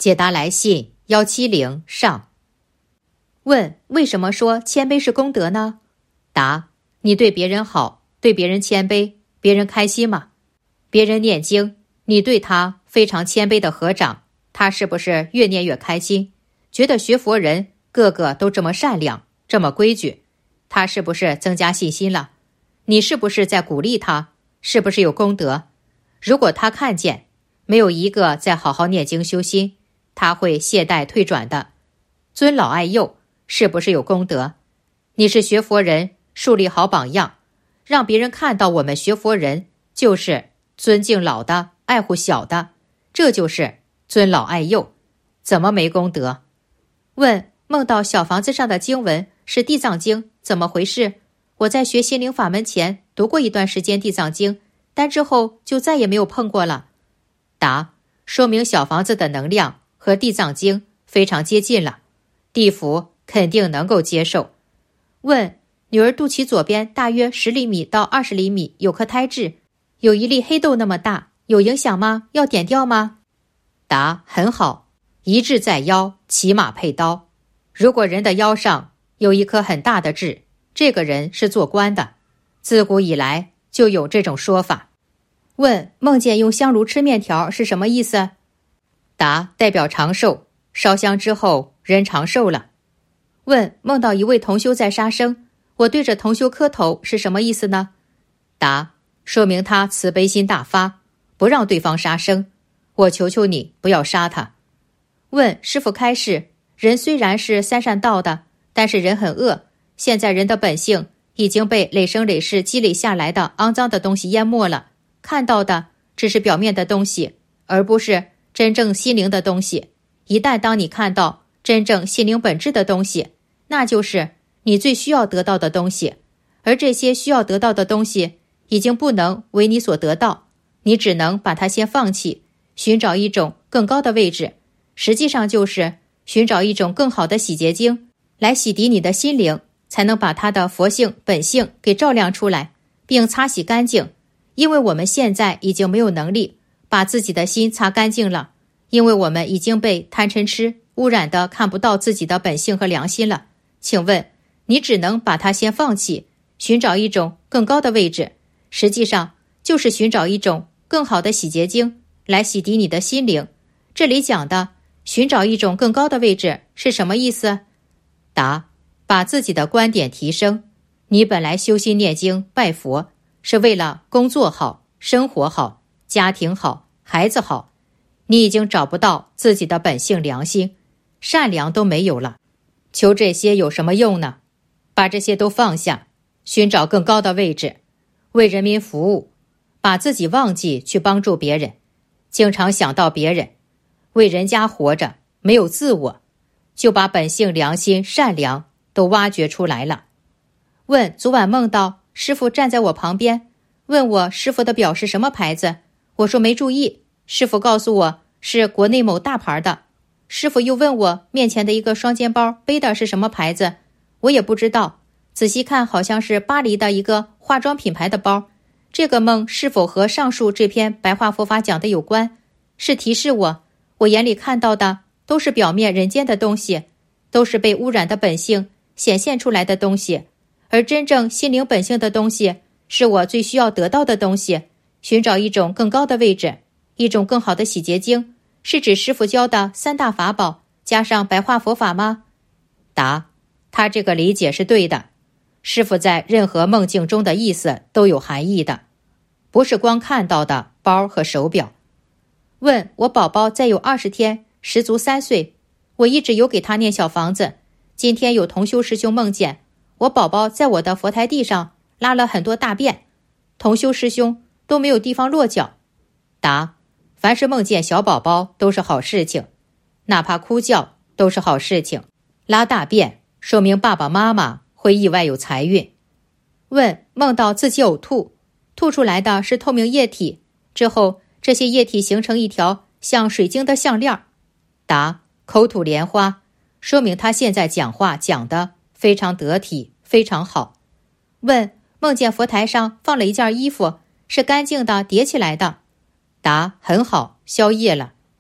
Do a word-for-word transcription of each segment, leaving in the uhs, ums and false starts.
解答来信幺七零上。问：为什么说谦卑是功德呢？答：你对别人好，对别人谦卑，别人开心吗？别人念经，你对他非常谦卑的合掌，他是不是越念越开心？觉得学佛人个个都这么善良，这么规矩，他是不是增加信心了？你是不是在鼓励他？是不是有功德？如果他看见没有一个在好好念经修心，他会懈怠退转的。尊老爱幼，是不是有功德？你是学佛人，树立好榜样，让别人看到我们学佛人就是尊敬老的，爱护小的，这就是尊老爱幼，怎么没功德？问：梦到小房子上的经文是地藏经，怎么回事？我在学心灵法门前读过一段时间地藏经，但之后就再也没有碰过了。答：说明小房子的能量和地藏经非常接近了，地府肯定能够接受。问：女儿肚脐左边大约十厘米到二十厘米有颗胎痣，有一粒黑豆那么大，有影响吗？要点掉吗？答：很好，一痣在腰，骑马配刀。如果人的腰上有一颗很大的痣，这个人是做官的，自古以来就有这种说法。问：梦见用香炉吃面条是什么意思？答：代表长寿，烧香之后人长寿了。问：梦到一位同修在杀生，我对着同修磕头是什么意思呢？答：说明他慈悲心大发，不让对方杀生，我求求你不要杀他。问：师父开示，人虽然是三善道的，但是人很恶，现在人的本性已经被累生累世积累下来的肮脏的东西淹没了，看到的只是表面的东西，而不是真正心灵的东西。一旦当你看到真正心灵本质的东西，那就是你最需要得到的东西，而这些需要得到的东西已经不能为你所得到，你只能把它先放弃，寻找一种更高的位置，实际上就是寻找一种更好的洗洁精来洗涤你的心灵，才能把它的佛性本性给照亮出来，并擦洗干净。因为我们现在已经没有能力把自己的心擦干净了，因为我们已经被贪嗔痴污染的看不到自己的本性和良心了。请问你只能把它先放弃，寻找一种更高的位置，实际上就是寻找一种更好的洗洁精来洗涤你的心灵。这里讲的寻找一种更高的位置是什么意思？答：把自己的观点提升。你本来修心念经拜佛是为了工作好，生活好，家庭好，孩子好，你已经找不到自己的本性良心，善良都没有了，求这些有什么用呢？把这些都放下，寻找更高的位置，为人民服务，把自己忘记去帮助别人，经常想到别人，为人家活着，没有自我，就把本性良心善良都挖掘出来了。问：昨晚梦到师父站在我旁边，问我师父的表是什么牌子，我说没注意，师父告诉我是国内某大牌的。师父又问我面前的一个双肩包背的是什么牌子，我也不知道，仔细看好像是巴黎的一个化妆品牌的包。这个梦是否和上述这篇白话佛法讲的有关？是提示我，我眼里看到的都是表面人间的东西，都是被污染的本性显现出来的东西，而真正心灵本性的东西是我最需要得到的东西。寻找一种更高的位置，一种更好的洗洁精，是指师父教的三大法宝加上白话佛法吗？答：他这个理解是对的，师父在任何梦境中的意思都有含义的，不是光看到的包和手表。问：我宝宝再有二十天十足三岁，我一直有给他念小房子，今天有同修师兄梦见我宝宝在我的佛台地上拉了很多大便，同修师兄都没有地方落脚。答：凡是梦见小宝宝都是好事情，哪怕哭叫都是好事情，拉大便说明爸爸妈妈会意外有财运。问：梦到自己呕吐，吐出来的是透明液体，之后这些液体形成一条像水晶的项链。答：口吐莲花，说明他现在讲话讲得非常得体，非常好。问：梦见佛台上放了一件衣服，是干净的叠起来的。答：很好，消业了。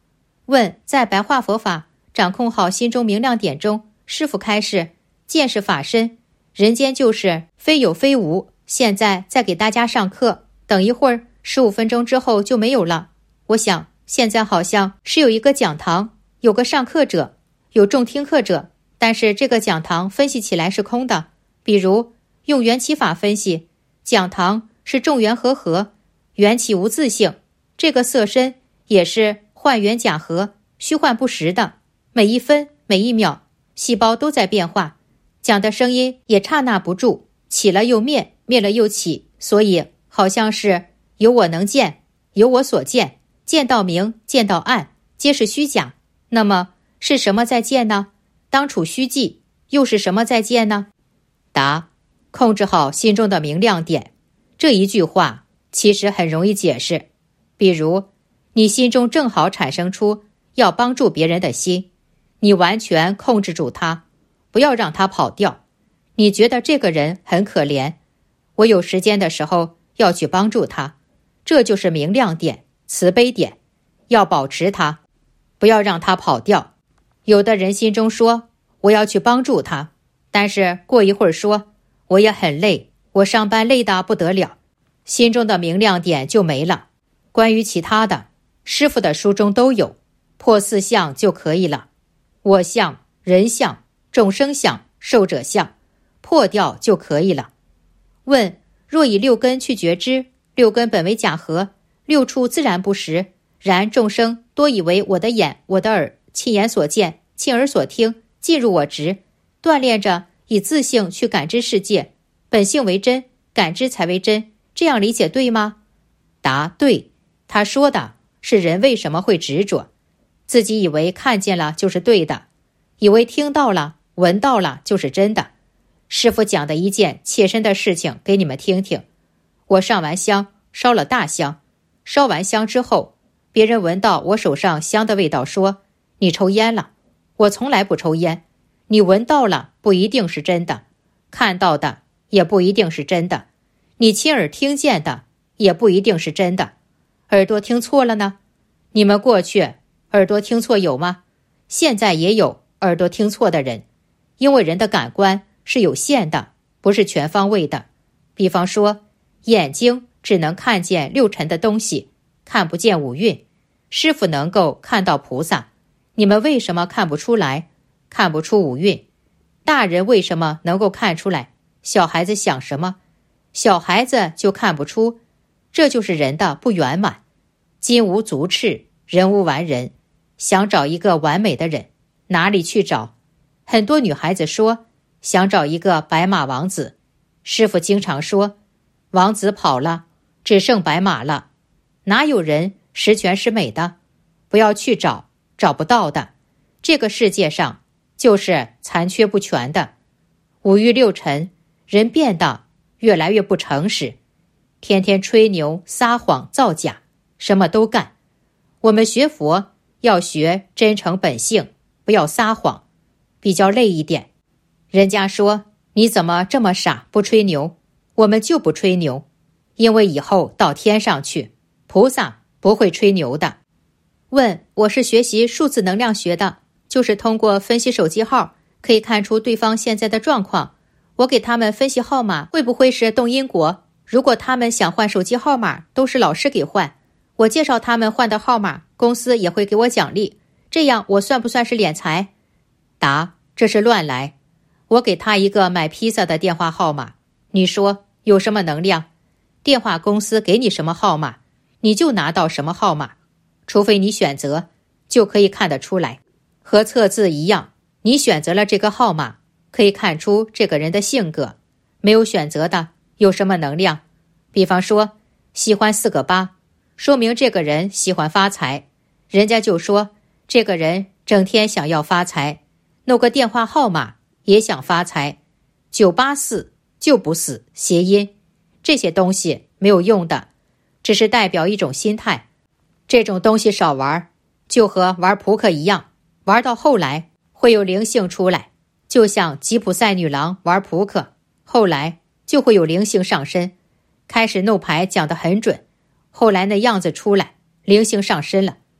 问，在白话佛法掌控好心中明亮点中，师父开示，见是法身，人间就是非有非无。现在再给大家上课，等一会儿十五分钟之后就没有了。我想现在好像是有一个讲堂，有个上课者，有众听课者，但是这个讲堂分析起来是空的。比如用缘起法分析，讲堂是众缘和合，缘起无自性，这个色身也是幻缘假合，虚幻不实的，每一分每一秒细胞都在变化，讲的声音也刹那不住，起了又灭，灭了又起，所以好像是有我能见，有我所见，见到明，见到暗，皆是虚假。那么是什么在见呢？当处虚寂，又是什么在见呢？答：控制好心中的明亮点。这一句话其实很容易解释。比如你心中正好产生出要帮助别人的心，你完全控制住它，不要让它跑掉。你觉得这个人很可怜，我有时间的时候要去帮助他，这就是明亮点，慈悲点，要保持它，不要让它跑掉。有的人心中说我要去帮助他，但是过一会儿说我也很累，我上班累得不得了，心中的明亮点就没了。关于其他的，师父的书中都有，破四相就可以了。我相、人相、众生相、寿者相，破掉就可以了。问，若以六根去觉知，六根本为假合，六处自然不实，然众生多以为我的眼、我的耳，亲眼所见，亲耳所听，进入我执，锻炼着以自性去感知世界，本性为真，感知才为真，这样理解对吗？答：对。他说的是人为什么会执着，自己以为看见了就是对的，以为听到了闻到了就是真的。师父讲的一件切身的事情给你们听听。我上完香，烧了大香，烧完香之后，别人闻到我手上香的味道，说你抽烟了。我从来不抽烟，你闻到了不一定是真的，看到的也不一定是真的，你亲耳听见的也不一定是真的。耳朵听错了呢？你们过去耳朵听错有吗？现在也有耳朵听错的人，因为人的感官是有限的，不是全方位的。比方说，眼睛只能看见六尘的东西，看不见五蕴。师父能够看到菩萨，你们为什么看不出来？看不出五蕴。大人为什么能够看出来？小孩子想什么？小孩子就看不出，这就是人的不圆满。金无足赤，人无完人。想找一个完美的人，哪里去找？很多女孩子说想找一个白马王子，师父经常说王子跑了，只剩白马了。哪有人十全十美的？不要去找，找不到的。这个世界上就是残缺不全的。五欲六尘，人变得越来越不诚实，天天吹牛撒谎造假，什么都干。我们学佛要学真诚本性，不要撒谎，比较累一点。人家说你怎么这么傻，不吹牛？我们就不吹牛，因为以后到天上去，菩萨不会吹牛的。问，我是学习数字能量学的，就是通过分析手机号可以看出对方现在的状况。我给他们分析号码，会不会是动因果？如果他们想换手机号码，都是老师给换，我介绍他们换的号码，公司也会给我奖励，这样我算不算是敛财？答：这是乱来。我给他一个买披萨的电话号码，你说有什么能量？电话公司给你什么号码，你就拿到什么号码，除非你选择，就可以看得出来。和测字一样，你选择了这个号码，可以看出这个人的性格。没有选择的有什么能量？比方说喜欢四个八，说明这个人喜欢发财，人家就说这个人整天想要发财，弄个电话号码也想发财。九八四就不死，谐音，这些东西没有用的，只是代表一种心态。这种东西少玩，就和玩扑克一样，玩到后来会有灵性出来，就像吉普赛女郎玩扑克，后来就会有灵性上身。开始弄牌讲得很准，后来那样子出来，灵性上身了。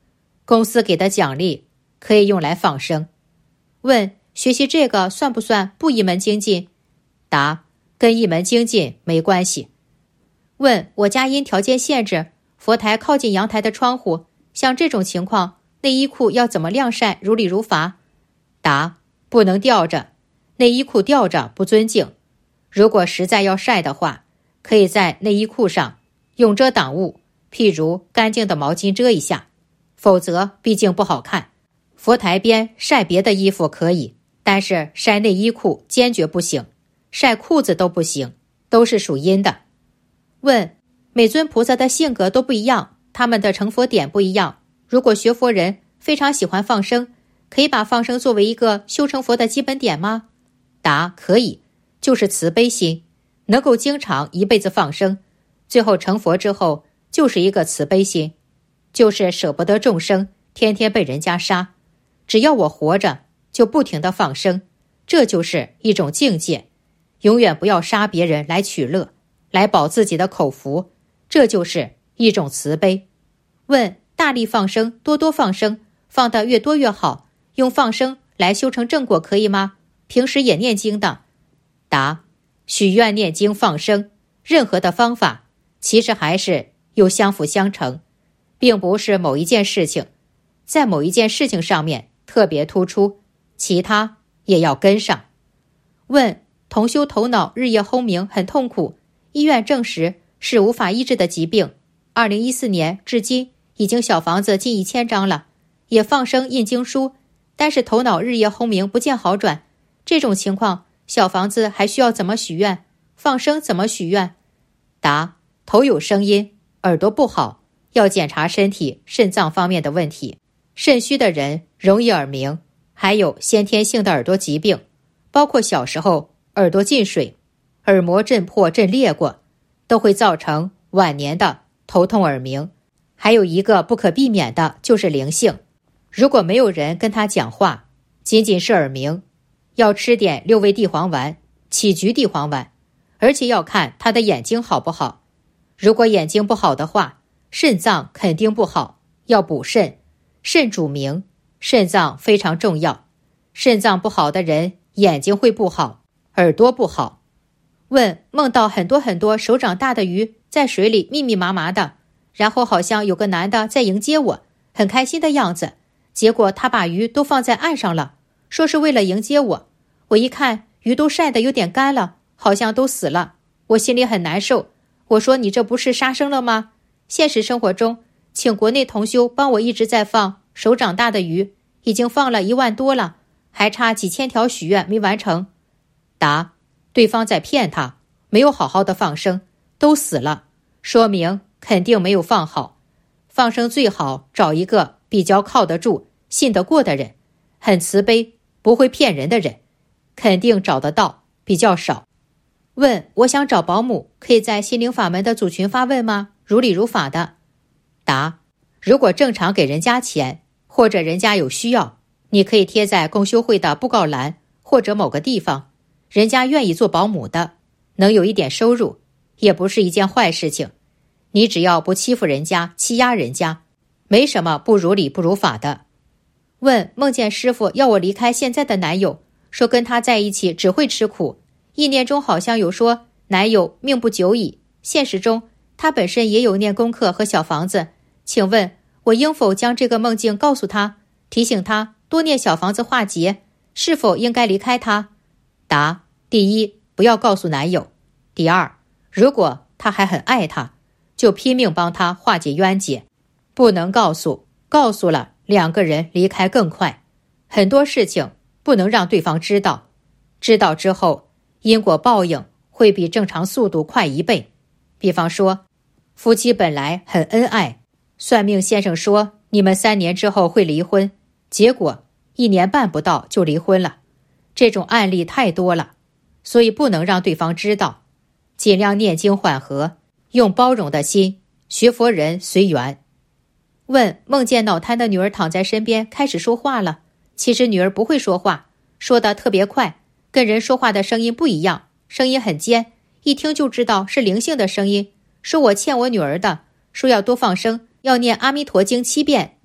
公司给的奖励可以用来放生。问，学习这个算不算不一门精进？答，跟一门精进没关系。问，我家因条件限制，佛台靠近阳台的窗户，像这种情况，内衣裤要怎么晾晒如理如法？答，不能吊着，内衣裤吊着不尊敬。如果实在要晒的话，可以在内衣裤上用遮挡物，譬如干净的毛巾遮一下，否则毕竟不好看。佛台边晒别的衣服可以，但是晒内衣裤坚决不行，晒裤子都不行，都是属阴的。问，每尊菩萨的性格都不一样，他们的成佛点不一样，如果学佛人非常喜欢放生，可以把放生作为一个修成佛的基本点吗？答，可以，就是慈悲心，能够经常一辈子放生，最后成佛之后就是一个慈悲心，就是舍不得众生天天被人家杀，只要我活着就不停地放生，这就是一种境界，永远不要杀别人来取乐，来保自己的口福，这就是一种慈悲。问，大力放生，多多放生，放得越多越好，用放生来修成正果可以吗？平时也念经的。答，许愿、念经、放生，任何的方法其实还是有相辅相成，并不是某一件事情在某一件事情上面特别突出，其他也要跟上。问，同修头脑日夜轰鸣，很痛苦，医院证实是无法医治的疾病，二零一四年至今已经小房子近一千张了，也放生印经书，但是头脑日夜轰鸣不见好转，这种情况小房子还需要怎么许愿？放生怎么许愿？答，头有声音，耳朵不好，要检查身体肾脏方面的问题，肾虚的人容易耳鸣，还有先天性的耳朵疾病，包括小时候耳朵进水、耳膜震破震裂过，都会造成晚年的头痛耳鸣。还有一个不可避免的就是灵性，如果没有人跟他讲话，仅仅是耳鸣，要吃点六味地黄丸、杞菊地黄丸，而且要看他的眼睛好不好。如果眼睛不好的话，肾脏肯定不好，要补肾。肾主明，肾脏非常重要。肾脏不好的人，眼睛会不好，耳朵不好。问，梦到很多很多手掌大的鱼在水里密密麻麻的，然后好像有个男的在迎接我，很开心的样子，结果他把鱼都放在岸上了，说是为了迎接我。我一看鱼都晒得有点干了，好像都死了，我心里很难受。我说，你这不是杀生了吗？现实生活中，请国内同修帮我一直在放手掌大的鱼，已经放了一万多了，还差几千条许愿没完成。答，对方在骗他，没有好好的放生，都死了，说明肯定没有放好。放生最好找一个比较靠得住、信得过的人，很慈悲、不会骗人的人，肯定找得到，比较少。问，我想找保姆，可以在心灵法门的组群发问吗？如理如法的。答，如果正常给人家钱，或者人家有需要，你可以贴在共修会的布告栏或者某个地方，人家愿意做保姆的，能有一点收入，也不是一件坏事情。你只要不欺负人家、欺压人家，没什么不如理不如法的。问，梦见师父要我离开现在的男友，说跟他在一起只会吃苦，意念中好像有说男友命不久矣，现实中他本身也有念功课和小房子，请问我应否将这个梦境告诉他，提醒他多念小房子化解，是否应该离开他？答，第一，不要告诉男友。第二，如果他还很爱他，就拼命帮他化解冤结，不能告诉，告诉了两个人离开更快。很多事情不能让对方知道，知道之后因果报应会比正常速度快一倍。比方说，夫妻本来很恩爱，算命先生说你们三年之后会离婚，结果一年半不到就离婚了。这种案例太多了，所以不能让对方知道，尽量念经缓和，用包容的心，学佛人随缘。问，梦见脑瘫的女儿躺在身边开始说话了，其实女儿不会说话，说得特别快，跟人说话的声音不一样，声音很尖，一听就知道是灵性的声音，说我欠我女儿的，说要多放生，要念阿弥陀经七遍，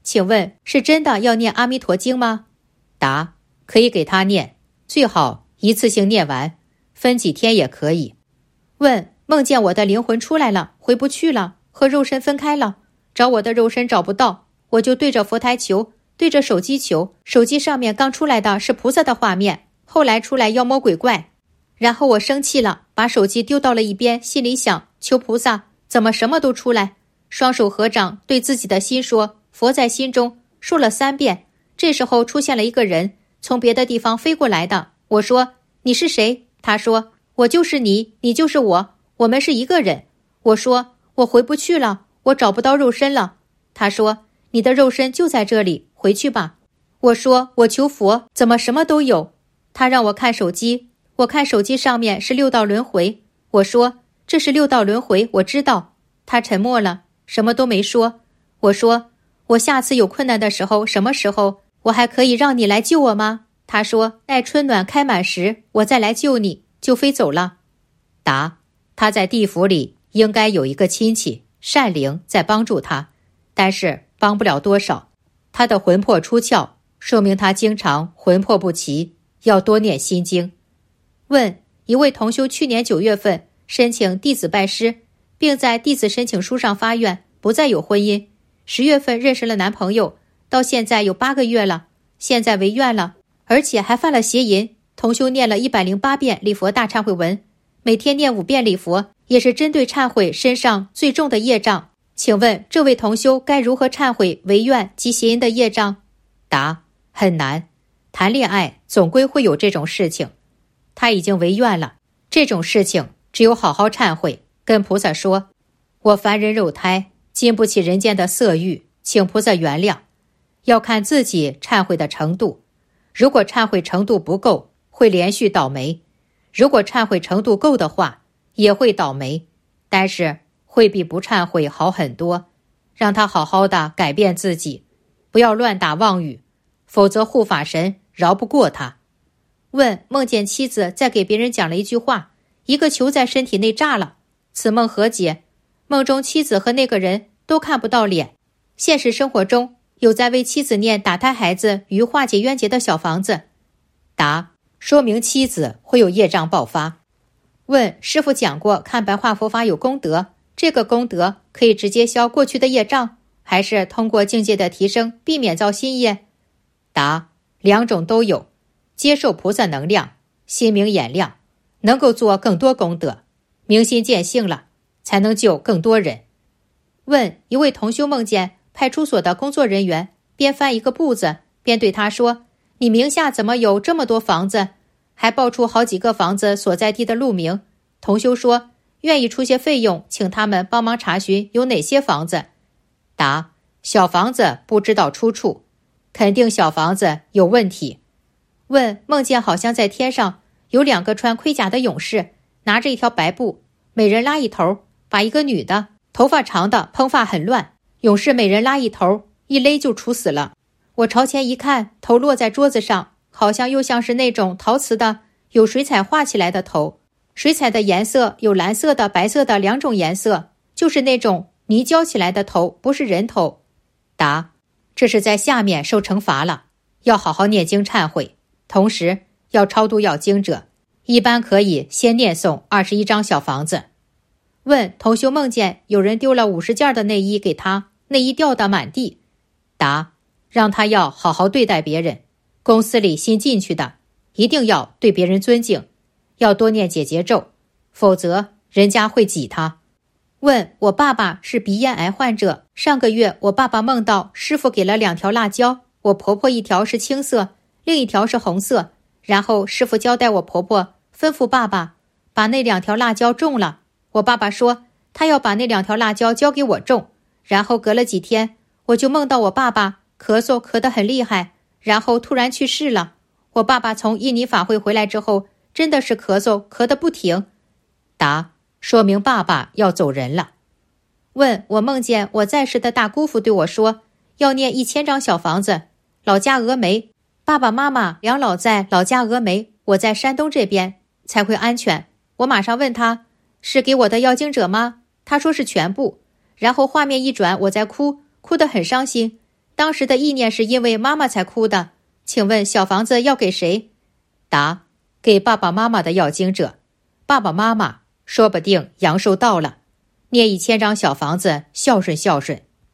请问是真的要念阿弥陀经吗？答：可以给他念，最好一次性念完，分几天也可以。问：梦见我的灵魂出来了，回不去了，和肉身分开了，找我的肉身找不到，我就对着佛台求，对着手机求，手机上面刚出来的是菩萨的画面，后来出来妖魔鬼怪，然后我生气了，把手机丢到了一边，心里想，求菩萨怎么什么都出来，双手合掌，对自己的心说，佛在心中，说了三遍。这时候出现了一个人，从别的地方飞过来的。我说：你是谁？他说：我就是你，你就是我，我们是一个人。我说：我回不去了，我找不到肉身了。他说：你的肉身就在这里，回去吧。我说：我求佛，怎么什么都有？他让我看手机，我看手机上面是六道轮回。我说：这是六道轮回，我知道。他沉默了，什么都没说。我说：我下次有困难的时候，什么时候？我还可以让你来救我吗？他说：待春暖开满时，我再来救你，就飞走了。答：他在地府里应该有一个亲戚善灵在帮助他，但是帮不了多少。他的魂魄出窍，说明他经常魂魄不齐，要多念心经。问：一位同修去年九月份申请弟子拜师，并在弟子申请书上发愿不再有婚姻，十月份认识了男朋友，到现在有八个月了，现在违愿了，而且还犯了邪淫。同修念了一百零八遍礼佛大忏悔文，每天念五遍礼佛，也是针对忏悔身上最重的业障。请问这位同修该如何忏悔违愿及邪淫的业障？答：很难，谈恋爱总归会有这种事情，他已经违愿了，这种事情只有好好忏悔，跟菩萨说，我凡人肉胎，经不起人间的色欲，请菩萨原谅。要看自己忏悔的程度，如果忏悔程度不够，会连续倒霉；如果忏悔程度够的话，也会倒霉，但是会比不忏悔好很多。让他好好的改变自己，不要乱打妄语，否则护法神饶不过他。问：梦见妻子在给别人讲了一句话，一个球在身体内炸了，此梦何解？梦中妻子和那个人都看不到脸，现实生活中有在为妻子念打胎孩子与化解冤结的小房子。答：说明妻子会有业障爆发。问：师父讲过看白话佛法有功德，这个功德可以直接消过去的业障，还是通过境界的提升避免造新业？答：两种都有，接受菩萨能量，心明眼亮，能够做更多功德，明心见性了，才能救更多人。问：一位同修梦见派出所的工作人员边翻一个簿子边对他说，你名下怎么有这么多房子？还报出好几个房子所在地的路名。同修说愿意出些费用请他们帮忙查询有哪些房子。答：小房子不知道出处，肯定小房子有问题。问：梦见好像在天上有两个穿盔甲的勇士，拿着一条白布，每人拉一头，把一个女的头发长的蓬发很乱，勇士每人拉一头，一勒就处死了。我朝前一看，头落在桌子上，好像又像是那种陶瓷的有水彩画起来的头，水彩的颜色有蓝色的白色的两种颜色，就是那种泥浇起来的头，不是人头。答：这是在下面受惩罚了，要好好念经忏悔，同时要超度要经者，一般可以先念诵二十一张小房子。问：同修梦见有人丢了五十件的内衣给他，内衣掉得满地。答：让他要好好对待别人，公司里新进去的，一定要对别人尊敬，要多念解结咒，否则人家会挤他。问：我爸爸是鼻咽癌患者，上个月我爸爸梦到师父给了两条辣椒，我婆婆一条是青色，另一条是红色，然后师父交代我婆婆吩咐爸爸把那两条辣椒种了。我爸爸说他要把那两条辣椒交给我种，然后隔了几天我就梦到我爸爸咳嗽咳得很厉害，然后突然去世了。我爸爸从印尼法会回来之后真的是咳嗽咳得不停。答：说明爸爸要走人了。问：我梦见我在世的大姑父对我说要念一千张小房子，老家峨眉，爸爸妈妈两老在老家峨眉，我在山东这边才会安全。我马上问他是给我的要经者吗？他说是全部。然后画面一转，我在哭，哭得很伤心。 当时的意念是因为妈妈才哭的，请问小房子要给谁？答：给爸爸妈妈的要经者。爸爸妈妈说不定阳寿到了，念一千张小房子孝顺孝顺。